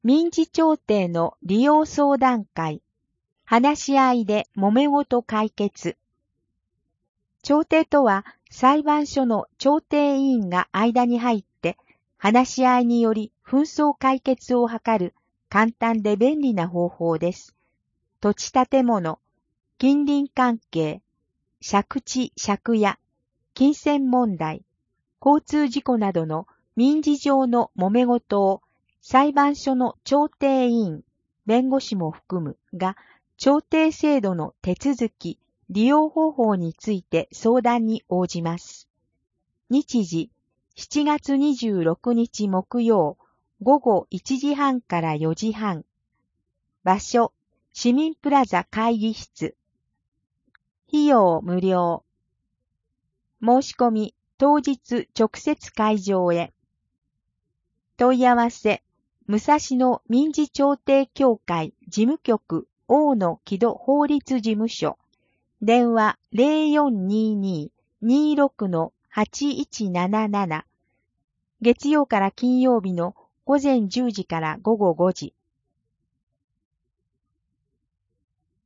民事調停の利用相談会、話し合いで揉め事解決。調停とは、裁判所の調停委員が間に入って、話し合いにより紛争解決を図る簡単で便利な方法です。土地建物、近隣関係、借地借家、金銭問題、交通事故などの民事上の揉め事を裁判所の調停委員、弁護士も含むが、調停制度の手続き、利用方法について相談に応じます。日時、7月26日木曜、午後1時半から4時半。場所、市民プラザ会議室。費用無料。申し込み、当日直接会場へ。問い合わせ、武蔵野民事調停協会事務局大野木戸法律事務所。電話 0422-26-8177。月曜から金曜日の午前10時から午後5時。